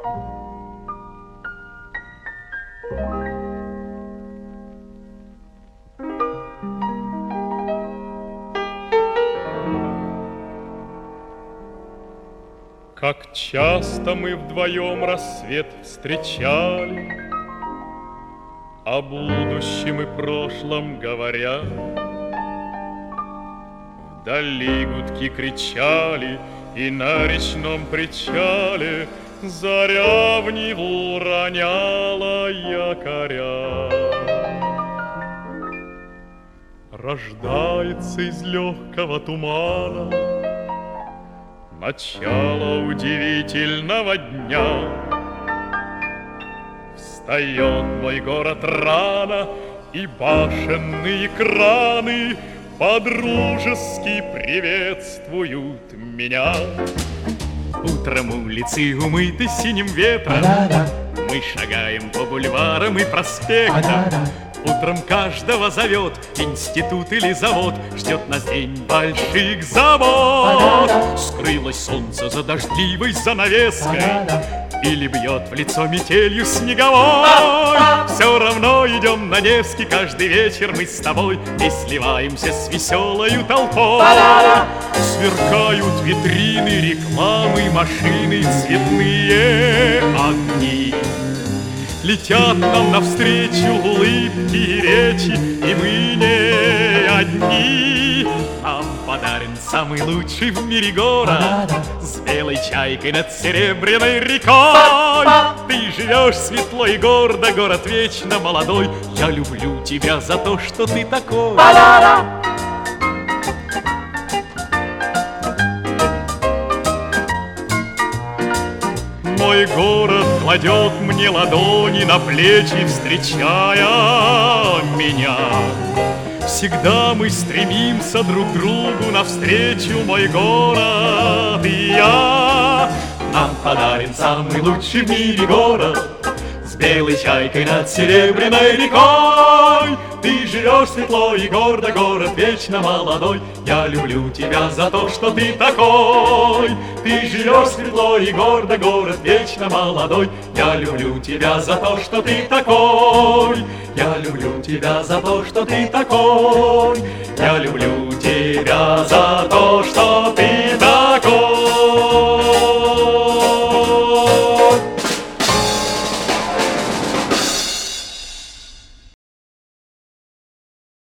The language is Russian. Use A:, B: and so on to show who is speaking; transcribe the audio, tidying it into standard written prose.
A: Как часто мы вдвоем рассвет встречали, о будущем и прошлом говоря. Вдали гудки кричали, и на речном причале заря в Неву роняла якоря. Рождается из легкого тумана начало удивительного дня. Встает мой город рано, и башенные краны подружески приветствуют меня. Утром улицы умыты синим ветром, мы шагаем по бульварам и проспектам. Утром каждого зовет институт или завод, ждет нас день больших забот. Скрылось солнце за дождливой занавеской, или бьет в лицо метелью снеговой. Все равно идем на Невский каждый вечер мы с тобой и сливаемся с веселою толпой. Сверкают витрины, рекламы, машины, цветные огни. Летят нам навстречу улыбки и речи, и мы не одни. Нам подарен самый лучший в мире город с белой чайкой над серебряной рекой. Ты живешь светло и гордо, город вечно молодой. Я люблю тебя за то, что ты такой. Мой город кладет мне ладони на плечи, встречая меня. Всегда мы стремимся друг другу навстречу, мой город и я. Нам подарен самый лучший в мире город с белой чайкой над серебряной рекой. Ты живешь светло и гордо, город вечно молодой. Я люблю тебя за то, что ты такой. Ты живешь светло и гордо, город вечно молодой. Я люблю тебя за то, что ты такой. Я люблю тебя за то, что ты такой. Я люблю